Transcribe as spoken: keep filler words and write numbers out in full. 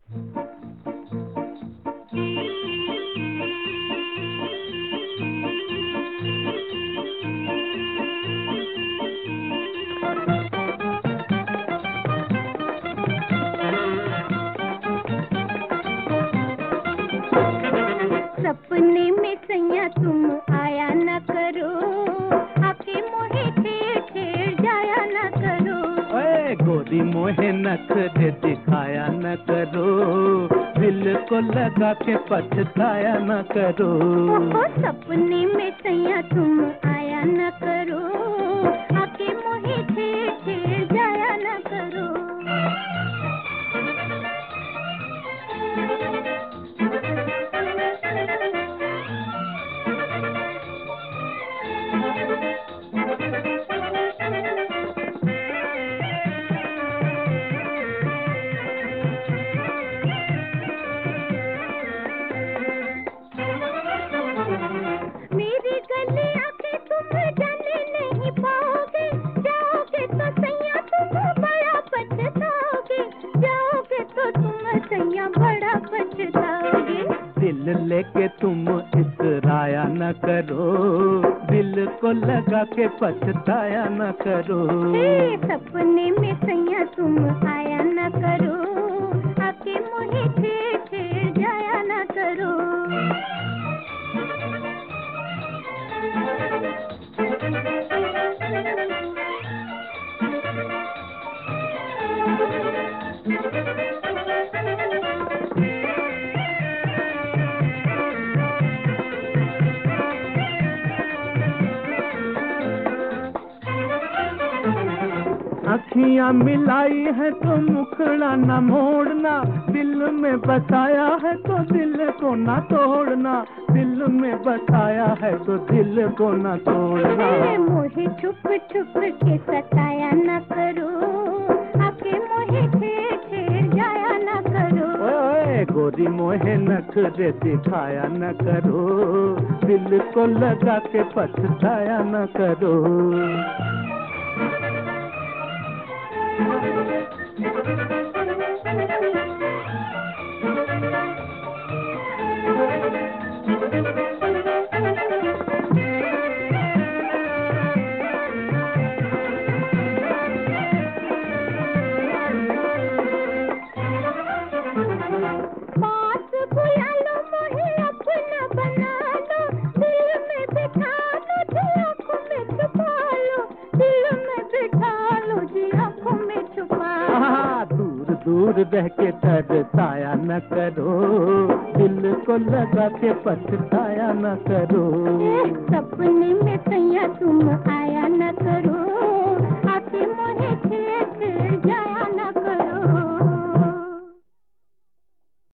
सपने में सैया तुम आया न करो, आके मोहे छेड़ छेड़ जाया न करो। ओए गोरी मोहे नखरे दिखाया न करो, दिल को लगा के पछताया न करो। ओहो सपने में सैया तुम आया न करो, आके मोहे छेड़ छेड़ जाया न करो। मेरी गली आके तुम जाने नहीं पाओगे, जाओगे तो सैया तुम बड़ा पछताओगे, जाओगे तो तुम सैया बड़ा पछताओगे। दिल लेके तुम इतराया न करो, दिल को लगा के पछताया न करो। ए, सपने में सैया तुम आया न करो, आके मोहे छेड़ छेड़ जाया न करो। अखियां मिलाई है तो मुखड़ा न मोड़ना, दिल में बसाया है तो दिल को न तोड़ना, दिल में बसाया है तो दिल को न तोड़ना। मोहे छुप छुप के सताया न करो, आके मोहे छेड़ छेड़ जाया न करो। ओए गोरी मोहे नखरे दिखाया न करो, दिल को लगा के पछताया न करो। बात बुला लो मोहे अपना बना लो, दिल में बिठा लो जी आँखों में छुपा लो, दिल में बिठा लो जी आँखों में छुपा लो। दूर दूर रह के तरसाया न करो, दिल को लगा के पछताया न करो। सपने में सैया तुम आए